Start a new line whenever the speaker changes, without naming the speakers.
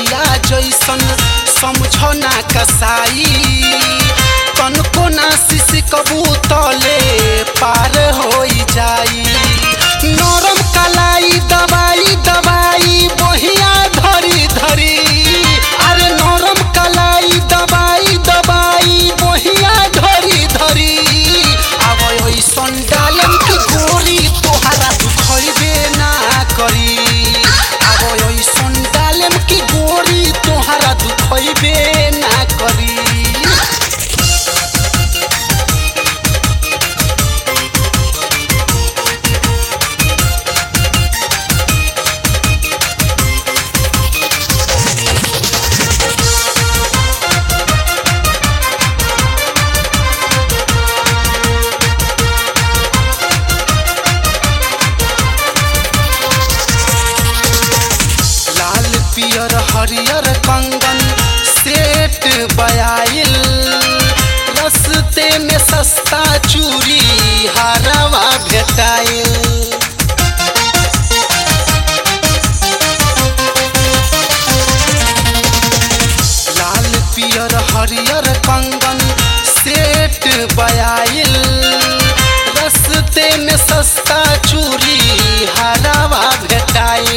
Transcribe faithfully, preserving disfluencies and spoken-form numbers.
गोलिया जैसन समझो ना कसाई तनको ना शिशि कबूतले पार हो जाई नरम कलाई दवाई दवाई बहिया धरी धरी अरे नरम कलाई दवाई दवाई बहिया धरी धरी अब ऐसन डालम की गोरी तोहरा दुखइबे ना करी अब ऐसन डालम की गोरी तोहरा दुखइबे ना करी पियर हरियर कंगन सेट बयाइल रस्ते में सस्ता चूड़ी हारवा भेटाइल लाल पियर हरियर कंगन सेट बयाइल रस्ते में सस्ता चूड़ी हारवा भेटाइल